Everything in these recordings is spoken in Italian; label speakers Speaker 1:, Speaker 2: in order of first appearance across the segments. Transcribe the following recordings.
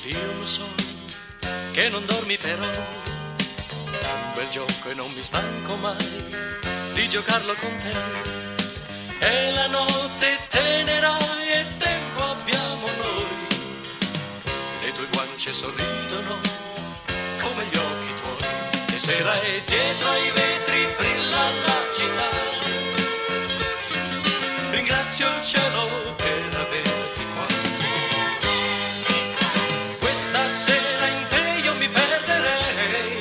Speaker 1: Io lo so che non dormi però, è un bel gioco e non mi stanco mai di giocarlo con te. E la notte tenera e tempo abbiamo noi, le tue guance sorridono come gli occhi tuoi. E sera è dietro ai vetri brilla la città, ringrazio il cielo per averti qua. Questa sera in te io mi perderei,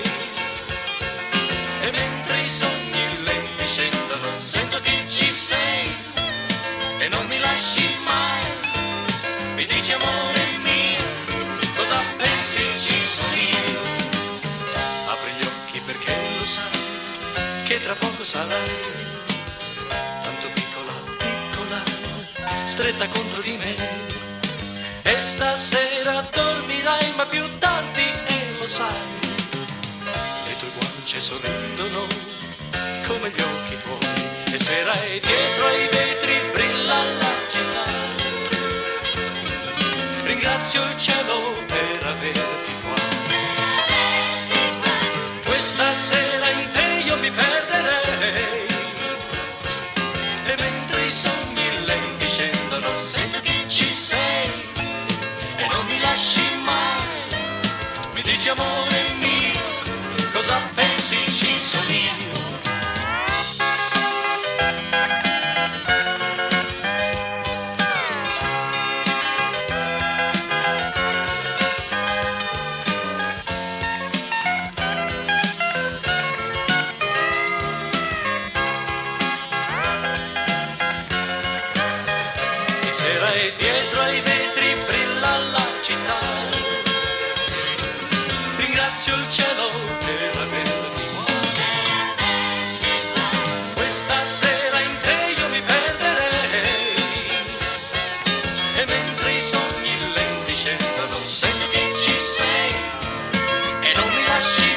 Speaker 1: e mentre i sogni lenti scendono sento che ci sei e non mi lasci mai. Mi dici amore mio, cosa pensi ci sono io? Apri gli occhi perché lo sai che tra poco sarai tanto piccola, piccola, stretta contro di me. E stasera dormirai ma più tardi e lo sai, le tue guance sorridono come gli occhi tuoi. E sera è dietro ai vetri brilla la città, ringrazio il cielo per averti qua. Questa sera in te io mi perderei, e mentre i sogni lenti scendono sento che ci sei e non mi lasci mai. Mi dici amore mio, cosa pensi ci sono io? Sera e dietro ai vetri brilla la città, ringrazio il cielo per averti qua. Questa sera in te io mi perderei, e mentre i sogni lenti scendono sento che ci sei e non mi lasci